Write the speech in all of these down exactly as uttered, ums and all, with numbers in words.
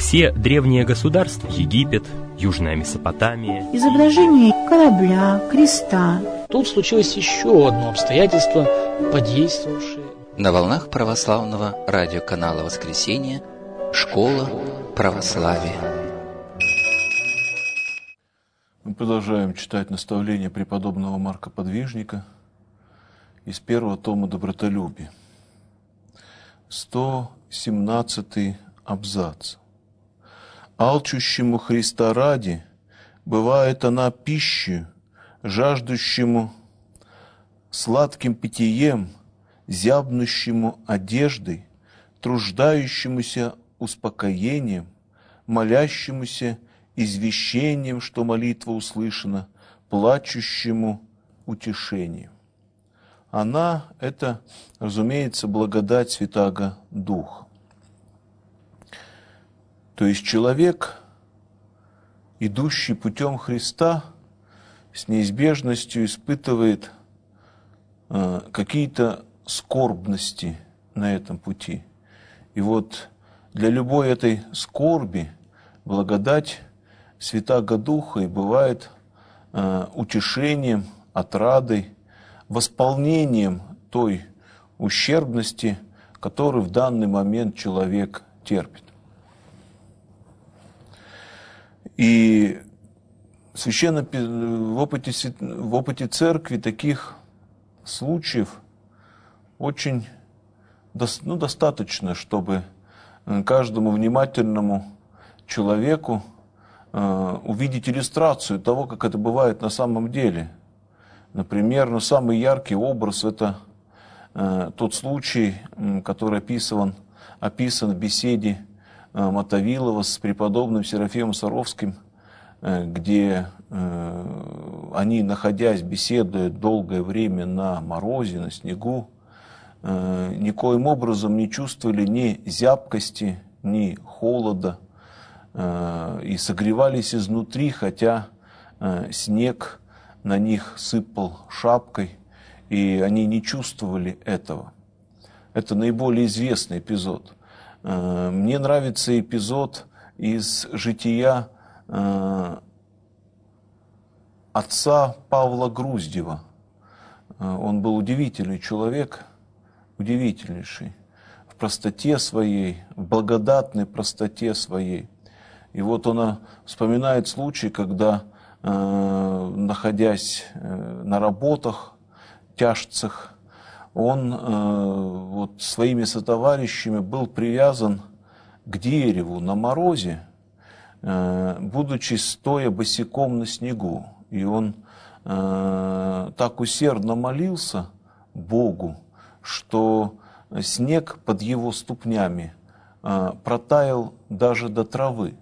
Все древние государства, Египет, Южная Месопотамия, изображение корабля, креста. Тут случилось еще одно обстоятельство, подействовавшее. На волнах православного радиоканала «Воскресенье» «Школа православия». Мы продолжаем читать наставления преподобного Марка Подвижника из первого тома «Добротолюбие». сто семнадцатый абзац. «Алчущему Христа ради бывает она пищей, жаждущему сладким питьем, зябнущему одеждой, труждающемуся успокоением, молящемуся извещением, что молитва услышана, плачущему утешением». Она – это, разумеется, благодать Святаго Духа. То есть человек, идущий путем Христа, с неизбежностью испытывает э, какие-то скорбности на этом пути. И вот для любой этой скорби благодать Святаго Духа и бывает э, утешением, отрадой, восполнением той ущербности, которую в данный момент человек терпит. И священно, в опыте, в опыте церкви таких случаев очень ну, достаточно, чтобы каждому внимательному человеку э, увидеть иллюстрацию того, как это бывает на самом деле. Например, ну, самый яркий образ – это э, тот случай, который описан, описан в беседе э, Мотовилова с преподобным Серафимом Саровским, э, где э, они, находясь, беседуют долгое время на морозе, на снегу, э, никоим образом не чувствовали ни зябкости, ни холода, э, и согревались изнутри, хотя э, снег на них сыпал шапкой, и они не чувствовали этого. Это наиболее известный эпизод. Мне нравится эпизод из жития отца Павла Груздева. Он был удивительный человек, удивительнейший, в простоте своей, в благодатной простоте своей. И вот он вспоминает случай, когда, находясь на работах тяжцах, он вот, своими сотоварищами был привязан к дереву на морозе, будучи стоя босиком на снегу. И он так усердно молился Богу, что снег под его ступнями протаял даже до травы.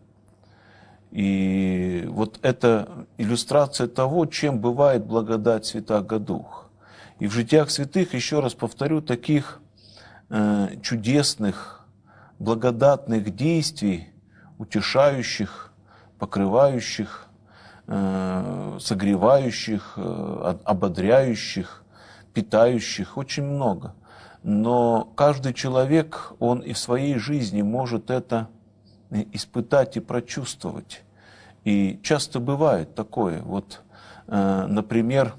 И вот это иллюстрация того, чем бывает благодать Святаго Духа. И в житиях святых, еще раз повторю, таких э, чудесных, благодатных действий, утешающих, покрывающих, э, согревающих, э, ободряющих, питающих, очень много. Но каждый человек, он и в своей жизни может это испытать и прочувствовать. И часто бывает такое. Вот, э, например,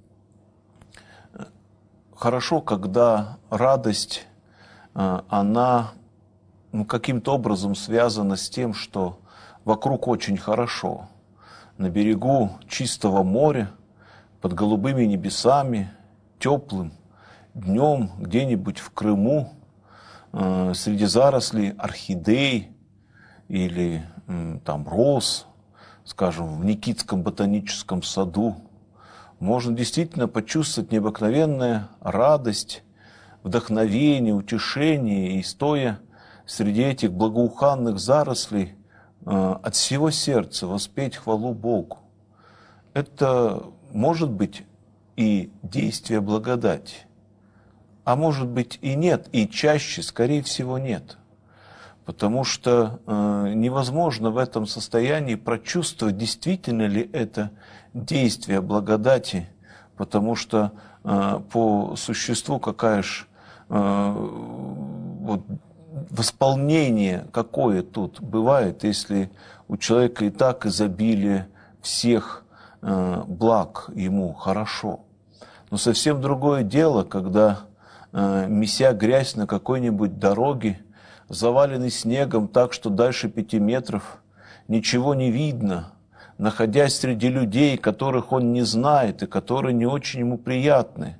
хорошо, когда радость, э, она ну, каким-то образом связана с тем, что вокруг очень хорошо. На берегу чистого моря, под голубыми небесами, теплым днем, где-нибудь в Крыму, э, среди зарослей орхидей, или там роз, скажем, в Никитском ботаническом саду, можно действительно почувствовать необыкновенную радость, вдохновение, утешение, и стоя среди этих благоуханных зарослей, от всего сердца воспеть хвалу Богу. Это может быть и действие благодати, а может быть и нет, и чаще, скорее всего, нет. Потому что э, невозможно в этом состоянии прочувствовать, действительно ли это действие благодати, потому что э, по существу какая ж э, вот, восполнение какое тут бывает, если у человека и так изобилие всех э, благ ему хорошо. Но совсем другое дело, когда, э, меся грязь на какой-нибудь дороге, заваленный снегом так, что дальше пяти метров ничего не видно, находясь среди людей, которых он не знает и которые не очень ему приятны,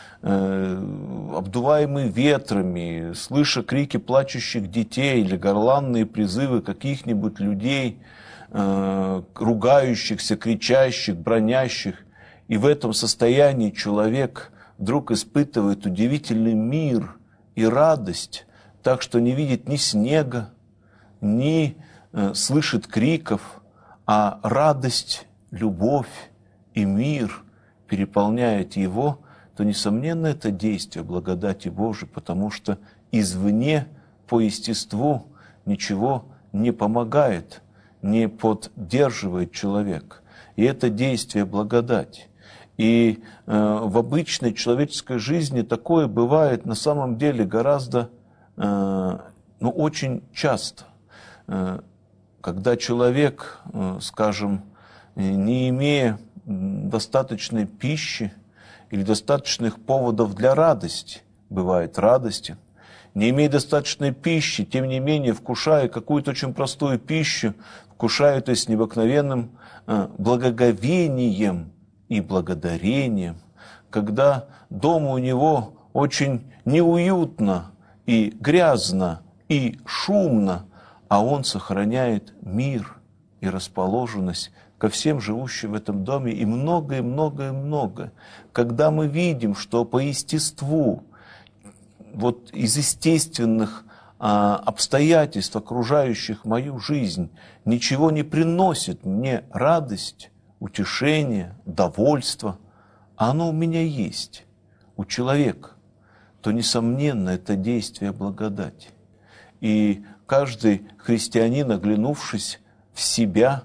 э, обдуваемый ветрами, слыша крики плачущих детей или горланные призывы каких-нибудь людей, э, ругающихся, кричащих, бронящих, и в этом состоянии человек вдруг испытывает удивительный мир и радость, так что не видит ни снега, ни э, слышит криков, а радость, любовь и мир переполняет его, то, несомненно, это действие благодати Божией, потому что извне по естеству ничего не помогает, не поддерживает человек. И это действие благодати. И э, в обычной человеческой жизни такое бывает на самом деле гораздо, э, ну, очень часто. Э, когда человек, э, скажем, не имея достаточной пищи или достаточных поводов для радости, бывает радостен, не имея достаточной пищи, тем не менее, вкушая какую-то очень простую пищу, вкушая это с необыкновенным э, благоговением и благодарением, когда дома у него очень неуютно и грязно и шумно, а он сохраняет мир и расположенность ко всем живущим в этом доме и многое, многое, многое. Когда мы видим, что по естеству, вот из естественных а, обстоятельств, окружающих мою жизнь, ничего не приносит мне радость, утешение, довольство, а оно у меня есть, у человека, то, несомненно, это действие благодати. И каждый христианин, оглянувшись в себя,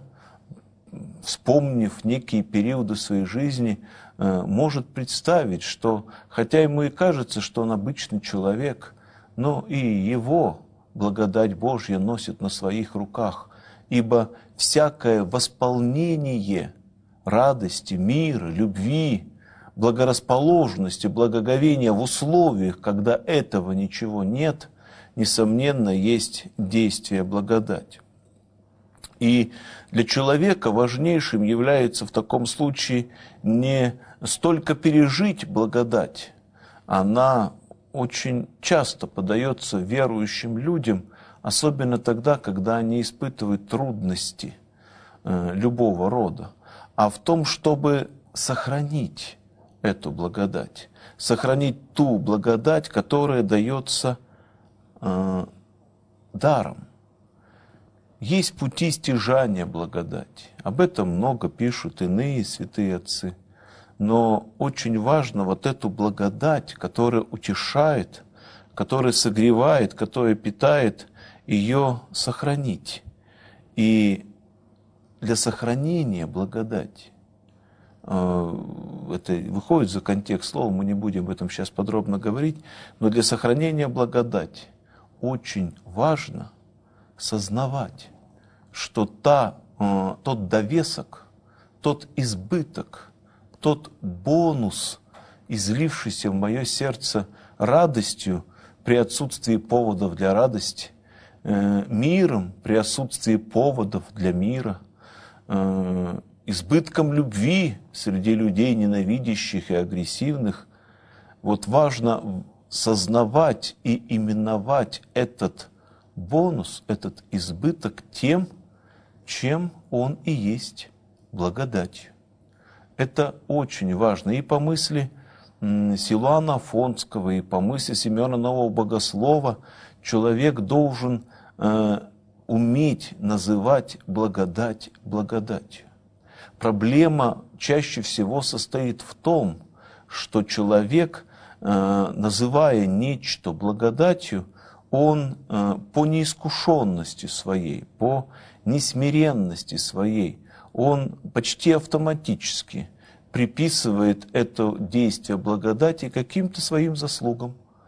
вспомнив некие периоды своей жизни, может представить, что, хотя ему и кажется, что он обычный человек, но и его благодать Божья носит на своих руках, ибо всякое восполнение радости, мира, любви, благорасположенности, благоговения в условиях, когда этого ничего нет, несомненно, есть действие благодати. И для человека важнейшим является в таком случае не столько пережить благодать, она очень часто подается верующим людям, особенно тогда, когда они испытывают трудности э, любого рода, а в том, чтобы сохранить эту благодать, сохранить ту благодать, которая дается э, даром. Есть пути стяжания благодати. Об этом много пишут иные святые отцы. Но очень важно вот эту благодать, которая утешает, которая согревает, которая питает, ее сохранить. И для сохранения благодати, это выходит за контекст слова, мы не будем об этом сейчас подробно говорить, но для сохранения благодати очень важно сознавать, что та, э, тот довесок, тот избыток, тот бонус, излившийся в мое сердце радостью при отсутствии поводов для радости, э, миром при отсутствии поводов для мира, э, избытком любви среди людей ненавидящих и агрессивных, вот важно сознавать и именовать этот бонус, этот избыток тем, чем он и есть, благодатью. Это очень важно. И по мысли Силуана Афонского, и по мысли Симеона Нового Богослова человек должен э, уметь называть благодать благодатью. Проблема чаще всего состоит в том, что человек, э, называя нечто благодатью, он э, по неискушенности своей, по несмиренности своей, он почти автоматически приписывает это действие благодати каким-то своим заслугам.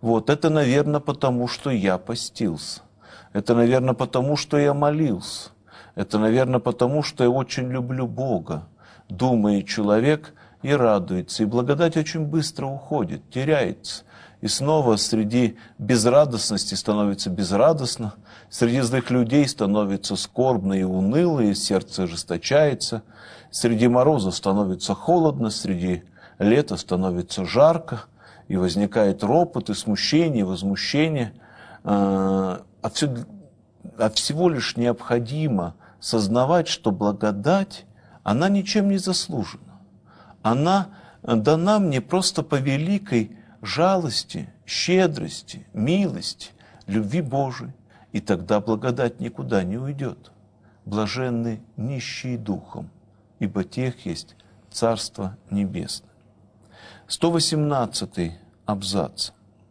Вот, это, наверное, потому, что я постился. Это, наверное, потому, что я молился. Это, наверное, потому, что я очень люблю Бога. Думает человек и радуется. И благодать очень быстро уходит, теряется. И снова среди безрадостности становится безрадостно, среди злых людей становится скорбно и уныло, и сердце ожесточается, среди мороза становится холодно, среди лета становится жарко, и возникает ропот, и смущение, и возмущение. А, все, а всего лишь необходимо сознавать, что благодать, она ничем не заслужена. Она дана мне просто по великой жалости, щедрости, милости, любви Божией, и тогда благодать никуда не уйдет. Блаженны нищие духом, ибо тех есть Царство Небесное. сто восемнадцатый абзац.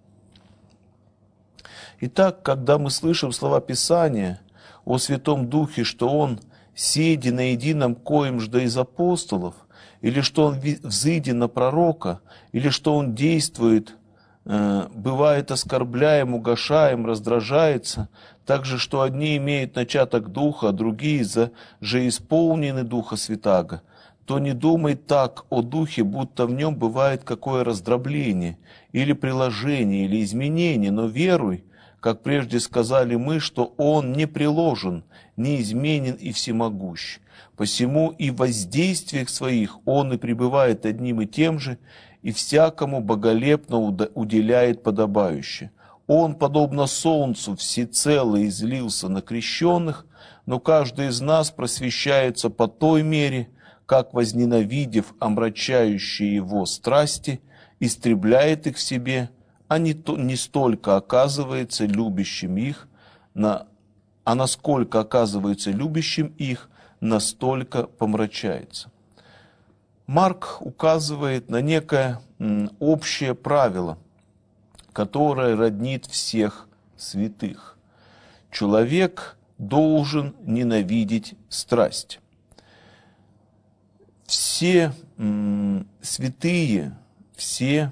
Итак, когда мы слышим слова Писания о Святом Духе, что Он сиди на едином коем жда из апостолов, или что Он взыди на пророка, или что Он действует, э, бывает оскорбляем, угошаем, раздражается, также, что одни имеют начаток Духа, а другие же исполнены Духа Святаго, то не думай так о Духе, будто в нем бывает какое раздробление, или приложение, или изменение, но веруй, как прежде сказали мы, что Он не приложен, неизменен и всемогущ. Посему и в воздействиях своих Он и пребывает одним и тем же, и всякому боголепно уделяет подобающее. Он, подобно солнцу, всецело излился на крещенных, но каждый из нас просвещается по той мере, как, возненавидев омрачающие его страсти, истребляет их в себе, а не, то, не столько оказывается любящим их, на, а насколько оказывается любящим их, настолько помрачается. Марк указывает на некое м, общее правило, которое роднит всех святых. Человек должен ненавидеть страсть. Все м, святые, все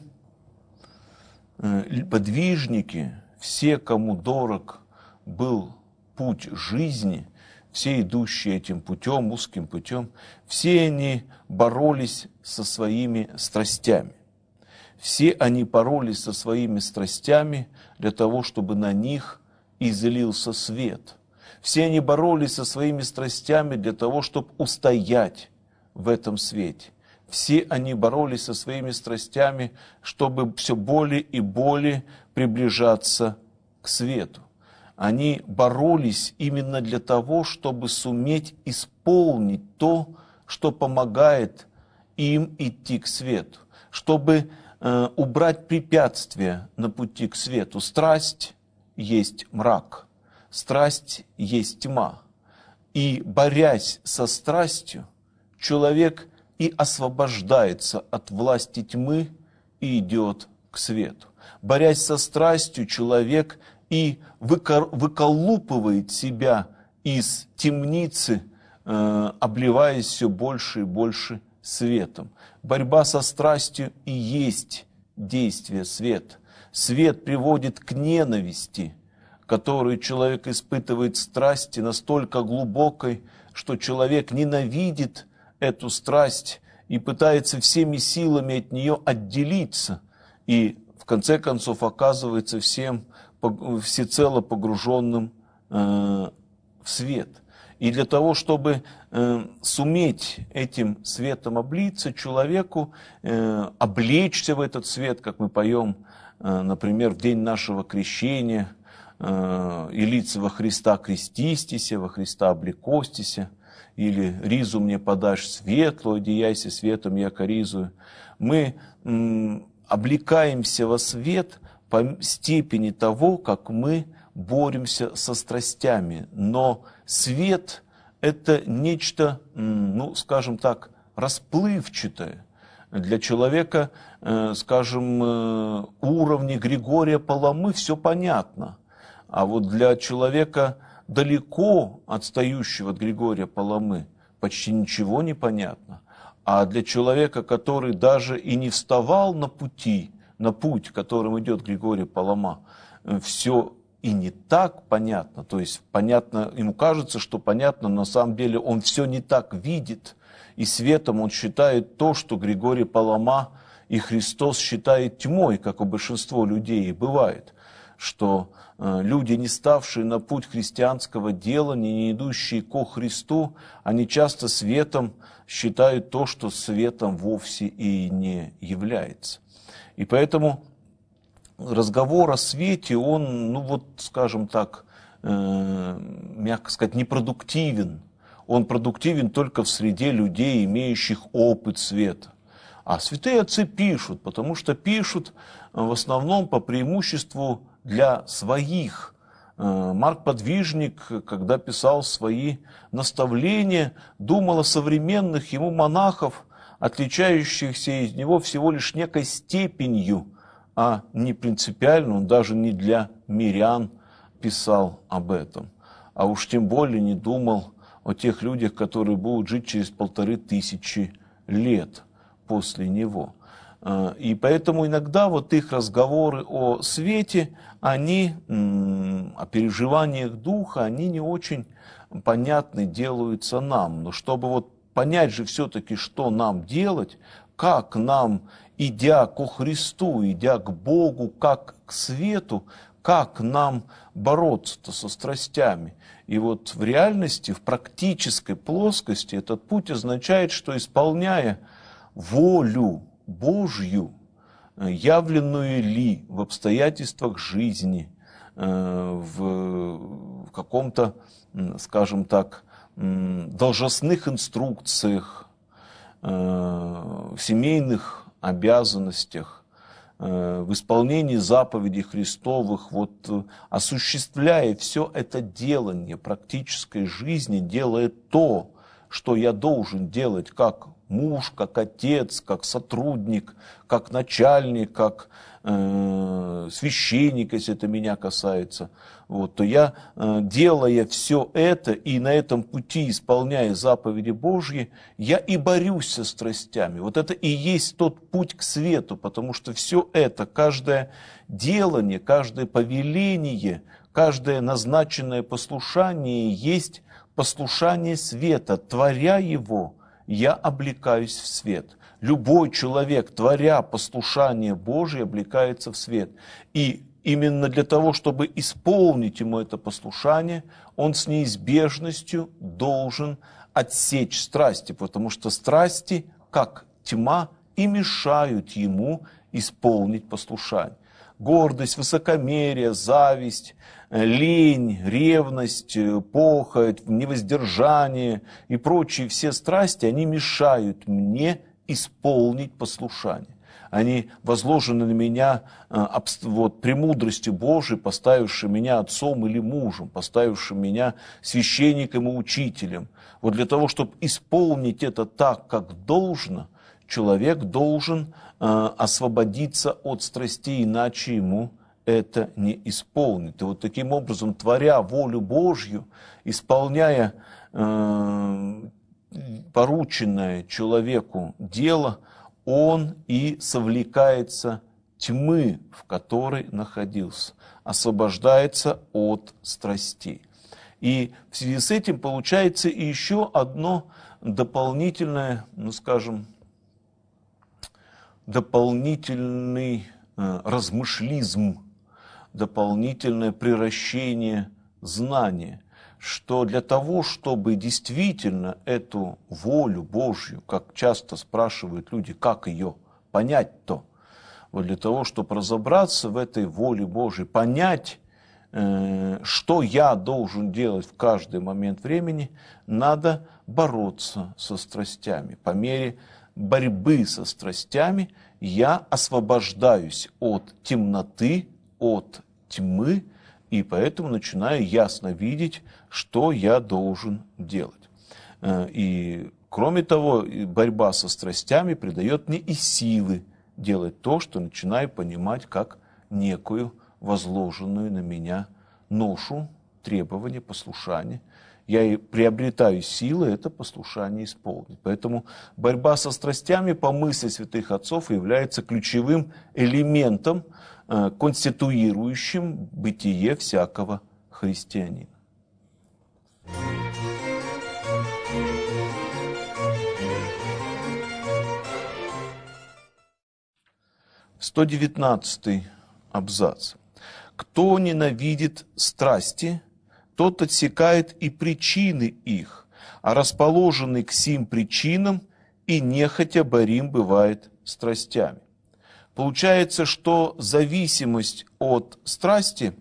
э, подвижники, все, кому дорог был путь жизни, все идущие этим путем, узким путем, все они боролись со своими страстями. Все они боролись со своими страстями для того, чтобы на них излился свет. Все они боролись со своими страстями для того, чтобы устоять в этом свете. Все они боролись со своими страстями, чтобы все более и более приближаться к свету. Они боролись именно для того, чтобы суметь исполнить то, что помогает им идти к свету, чтобы э, убрать препятствия на пути к свету. Страсть есть мрак, страсть есть тьма. И борясь со страстью, человек и освобождается от власти тьмы и идет к свету. Борясь со страстью, человек и выколупывает себя из темницы, э, обливаясь все больше и больше светом. Борьба со страстью и есть действие света. Свет приводит к ненависти, которую человек испытывает страсти настолько глубокой, что человек ненавидит эту страсть и пытается всеми силами от нее отделиться, и в конце концов оказывается всем всецело погруженным э, в свет. И для того, чтобы э, суметь этим светом облиться, человеку э, облечься в этот свет, как мы поем, э, например, в день нашего крещения, э, «И лица во Христа крестистися, во Христа облекостися», или «Ризу мне подашь светлую, одеяйся светом, яко ризую». Мы м, облекаемся во свет по степени того, как мы боремся со страстями. Но свет – это нечто, ну, скажем так, расплывчатое. Для человека, скажем, уровня Григория Паламы все понятно. А вот для человека, далеко отстающего от Григория Паламы, почти ничего не понятно. А для человека, который даже и не вставал на пути на путь, которым идет Григорий Палама, все и не так понятно, то есть понятно, ему кажется, что понятно, но на самом деле он все не так видит, и светом он считает то, что Григорий Палама и Христос считает тьмой, как у большинства людей и бывает, что э, люди, не ставшие на путь христианского делания, не идущие ко Христу, они часто светом считают то, что светом вовсе и не является. И поэтому разговор о свете, он, ну вот, скажем так, э, мягко сказать, непродуктивен. Он продуктивен только в среде людей, имеющих опыт света. А святые отцы пишут, потому что пишут в основном по преимуществу для своих. Марк Подвижник, когда писал свои наставления, думал о современных ему монахов, отличающихся из него всего лишь некой степенью, а не принципиально, он даже не для мирян писал об этом. А уж тем более не думал о тех людях, которые будут жить через полторы тысячи лет после него. И поэтому иногда вот их разговоры о свете, они, о переживаниях духа, они не очень понятны делаются нам. Но чтобы вот понять же все-таки, что нам делать, как нам, идя ко Христу, идя к Богу, как к свету, как нам бороться-то со страстями. И вот в реальности, в практической плоскости этот путь означает, что исполняя волю Божью, явленную ли в обстоятельствах жизни, в каком-то, скажем так, должностных инструкциях, в семейных обязанностях, в исполнении заповедей Христовых, вот, осуществляя все это делание практической жизни, делая то, что я должен делать как муж, как отец, как сотрудник, как начальник, как э, священник, если это меня касается, вот, то я, э, делая все это и на этом пути исполняя заповеди Божьи, я и борюсь со страстями. Вот это и есть тот путь к свету, потому что все это, каждое делание, каждое повеление, каждое назначенное послушание есть послушание света. Творя его, я облекаюсь в свет. Любой человек, творя послушание Божие, облекается в свет. И именно для того, чтобы исполнить ему это послушание, он с неизбежностью должен отсечь страсти, потому что страсти, как тьма, и мешают ему исполнить послушание. Гордость, высокомерие, зависть, лень, ревность, похоть, невоздержание и прочие все страсти, они мешают мне исполнить послушание. Они возложены на меня вот, премудростью Божией, поставившей меня отцом или мужем, поставившим меня священником и учителем. Вот для того, чтобы исполнить это так, как должно, человек должен э, освободиться от страстей, иначе ему это не исполнит. И вот таким образом, творя волю Божью, исполняя э, порученное человеку дело, он и совлекается тьмы, в которой находился, освобождается от страстей. И в связи с этим получается и еще одно дополнительное, ну скажем, дополнительный э, размышлизм, дополнительное приращение знания, что для того, чтобы действительно эту волю Божью, как часто спрашивают люди, как ее понять-то, вот для того, чтобы разобраться в этой воле Божьей, понять, э, что я должен делать в каждый момент времени, надо бороться со страстями. По мере борьбы со страстями я освобождаюсь от темноты, от тьмы, и поэтому начинаю ясно видеть, что я должен делать. И кроме того, борьба со страстями придает мне и силы делать то, что начинаю понимать как некую возложенную на меня ношу, требование, послушание. Я и приобретаю силы это послушание исполнить. Поэтому борьба со страстями по мысли святых отцов является ключевым элементом, конституирующим бытие всякого христианина. сто девятнадцатый абзац. Кто ненавидит страсти, тот отсекает и причины их, а расположенный к сим причинам и нехотя борим бывает страстями. Получается, что зависимость от страсти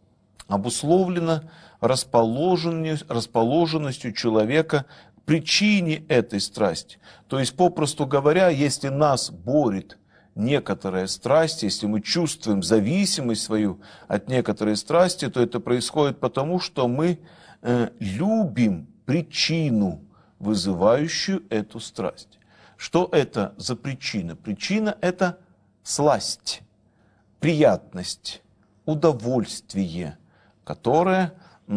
обусловлена расположенностью, расположенностью человека к причине этой страсти. То есть, попросту говоря, если нас борет некоторая страсть, если мы чувствуем зависимость свою от некоторой страсти, то это происходит потому, что мы э, любим причину, вызывающую эту страсть. Что это за причина? Причина – это сласть, приятность, удовольствие, которое,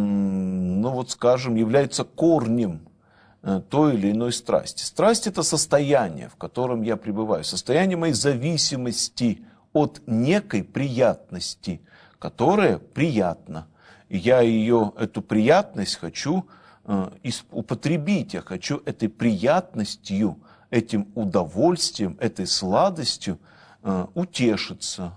ну вот скажем, является корнем той или иной страсти. Страсть – это состояние, в котором я пребываю, состояние моей зависимости от некой приятности, которая приятна. И я ее, эту приятность хочу э, употребить, я хочу этой приятностью, этим удовольствием, этой сладостью э, утешиться,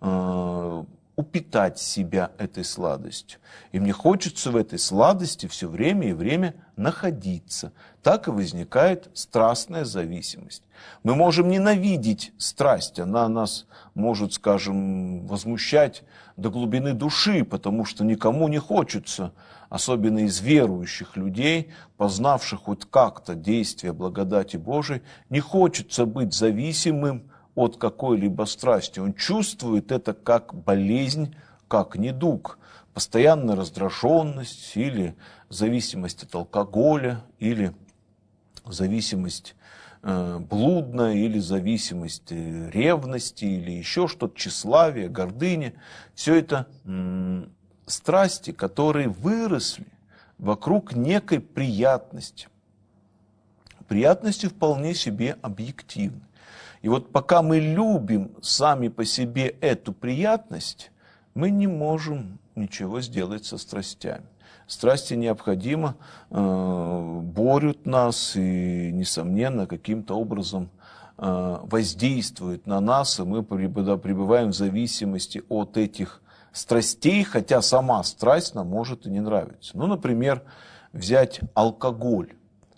э, упитать себя этой сладостью. И мне хочется в этой сладости все время и время находиться. Так и возникает страстная зависимость. Мы можем ненавидеть страсть, она нас может, скажем, возмущать до глубины души, потому что никому не хочется, особенно из верующих людей, познавших хоть как-то действие благодати Божией, не хочется быть зависимым от какой-либо страсти. Он чувствует это как болезнь, как недуг, постоянная раздраженность или зависимость от алкоголя, или зависимость э, блудная, или зависимость э, ревности, или еще что-то, тщеславие, гордыня. Все это э, страсти, которые выросли вокруг некой приятности. Приятности вполне себе объективны. И вот пока мы любим сами по себе эту приятность, мы не можем ничего сделать со страстями. Страсти необходимо э, борют нас и, несомненно, каким-то образом э, воздействуют на нас, и мы пребываем в зависимости от этих страстей, хотя сама страсть нам может и не нравиться. Ну, например, взять алкоголь.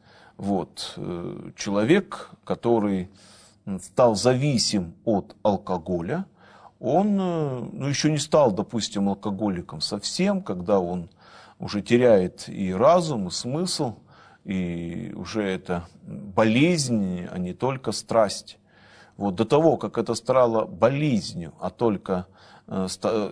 Вот, э, человек, который стал зависим от алкоголя, он ну, еще не стал, допустим, алкоголиком совсем, когда он уже теряет и разум, и смысл, и уже это болезнь, а не только страсть. Вот до того, как это стало болезнью, а только э,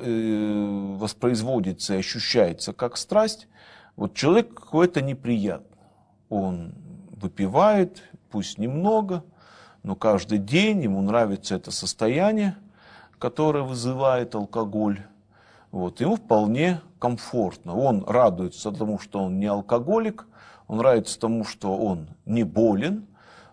э, воспроизводится и ощущается как страсть, вот человеку это неприятно. Он выпивает, пусть немного, но каждый день ему нравится это состояние, которое вызывает алкоголь. Вот, ему вполне комфортно. Он радуется тому, что он не алкоголик, он радуется тому, что он не болен,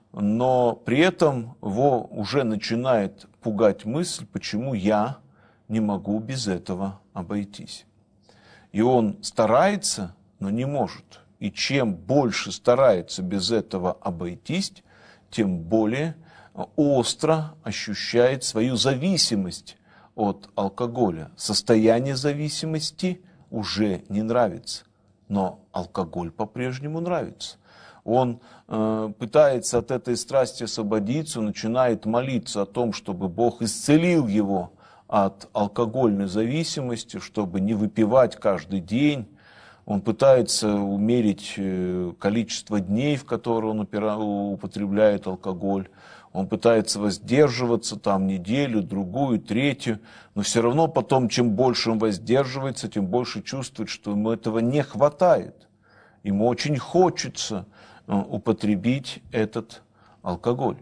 но при этом его уже начинает пугать мысль, почему я не могу без этого обойтись. И он старается, но не может. И чем больше старается без этого обойтись, тем более остро ощущает свою зависимость от алкоголя. Состояние зависимости уже не нравится, но алкоголь по-прежнему нравится. Он э, пытается от этой страсти освободиться, начинает молиться о том, чтобы Бог исцелил его от алкогольной зависимости, чтобы не выпивать каждый день. Он пытается умерить количество дней, в которые он употребляет алкоголь. Он пытается воздерживаться там неделю, другую, третью. Но все равно потом, чем больше он воздерживается, тем больше чувствует, что ему этого не хватает. Ему очень хочется употребить этот алкоголь.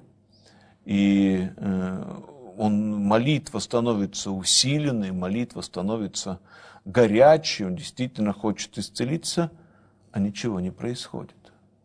И он, молитва становится усиленной, молитва становится горячий, он действительно хочет исцелиться, а ничего не происходит.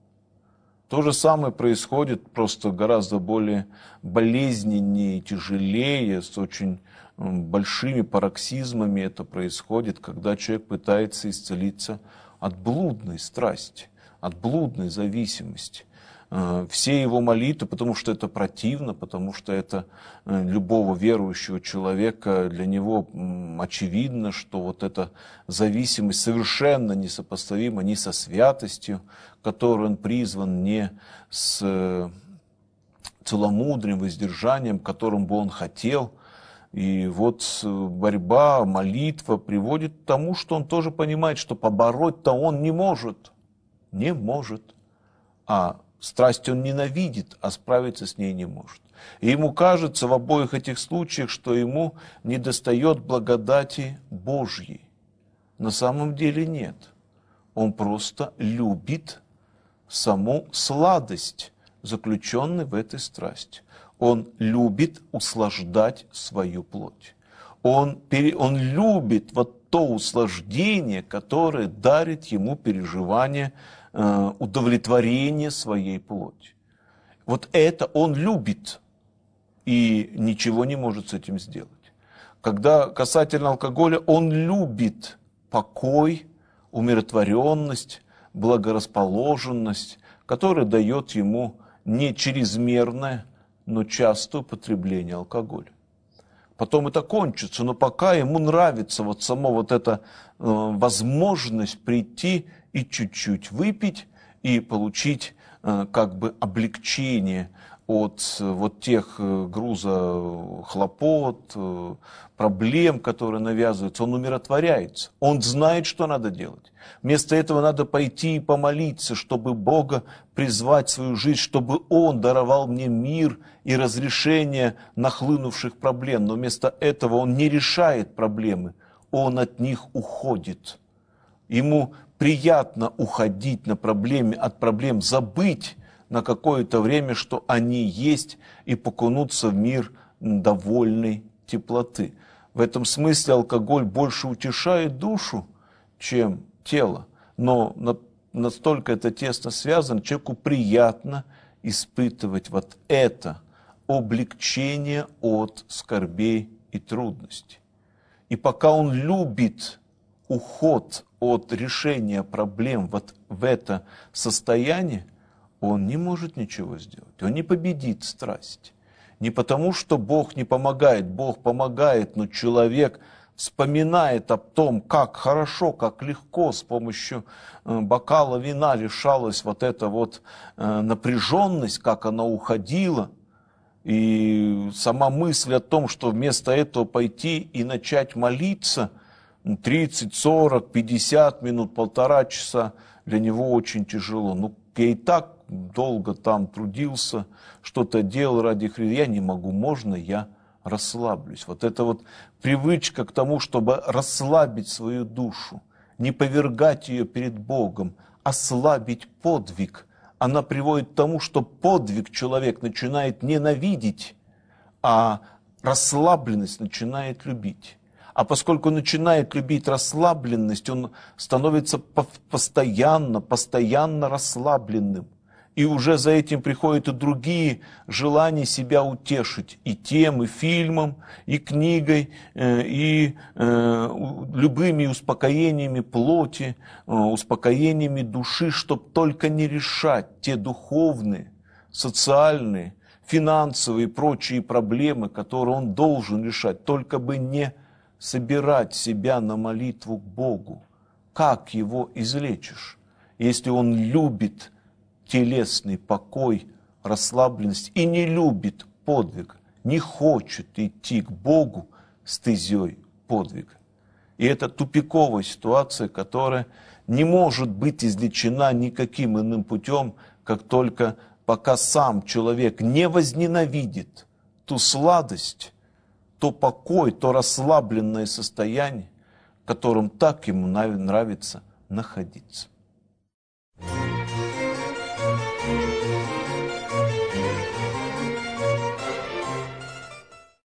То же самое происходит просто гораздо более болезненнее, тяжелее, с очень большими пароксизмами это происходит, когда человек пытается исцелиться от блудной страсти, от блудной зависимости. Все его молитвы, потому что это противно, потому что это любого верующего человека, для него очевидно, что вот эта зависимость совершенно несопоставима ни со святостью, которой он призван, не с целомудрием, воздержанием, которым бы он хотел. И вот борьба, молитва приводит к тому, что он тоже понимает, что побороть-то он не может. Не может. А страсть он ненавидит, а справиться с ней не может. И ему кажется в обоих этих случаях, что ему недостает благодати Божьей. На самом деле нет. Он просто любит саму сладость, заключенную в этой страсти. Он любит услаждать свою плоть. Он, пере, он любит вот то услаждение, которое дарит ему переживание э, удовлетворения своей плоти. Вот это он любит и ничего не может с этим сделать. Когда касательно алкоголя, он любит покой, умиротворенность, благорасположенность, которая дает ему не чрезмерное, но частое употребление алкоголя. Потом это кончится, но пока ему нравится вот сама вот эта э, возможность прийти и чуть-чуть выпить и получить э, как бы облегчение от э, вот тех э, груза хлопот, э, проблем, которые навязываются, он умиротворяется. Он знает, что надо делать. Вместо этого надо пойти и помолиться, чтобы Бога призвать в свою жизнь, чтобы Он даровал мне мир и разрешение нахлынувших проблем. Но вместо этого он не решает проблемы, он от них уходит. Ему приятно уходить на проблеме, от проблем, забыть на какое-то время, что они есть, и покунуться в мир довольной теплоты. В этом смысле алкоголь больше утешает душу, чем тело. Но настолько это тесно связано, человеку приятно испытывать вот это облегчение от скорбей и трудностей. И пока он любит уход от решения проблем вот в это состояние, он не может ничего сделать. Он не победит страсть. Не потому, что Бог не помогает, Бог помогает, но человек вспоминает о том, как хорошо, как легко с помощью бокала вина решалась вот эта вот напряженность, как она уходила. И сама мысль о том, что вместо этого пойти и начать молиться тридцать, сорок, пятьдесят минут, полтора часа, для него очень тяжело. Ну, я и так долго там трудился, что-то делал ради Христа, я не могу, можно я расслаблюсь. Вот это вот привычка к тому, чтобы расслабить свою душу, не повергать ее перед Богом, ослабить подвиг, она приводит к тому, что подвиг человек начинает ненавидеть, а расслабленность начинает любить. А поскольку он начинает любить расслабленность, он становится постоянно, постоянно расслабленным. И уже за этим приходят и другие желания себя утешить. И тем, и фильмом, и книгой, и любыми успокоениями плоти, успокоениями души, чтобы только не решать те духовные, социальные, финансовые и прочие проблемы, которые он должен решать, только бы не собирать себя на молитву к Богу. Как его излечишь, если он любит телесный покой, расслабленность и не любит подвиг, не хочет идти к Богу стезей подвига? И это тупиковая ситуация, которая не может быть излечена никаким иным путем, как только пока сам человек не возненавидит ту сладость, то покой, то расслабленное состояние, в котором так ему нравится находиться.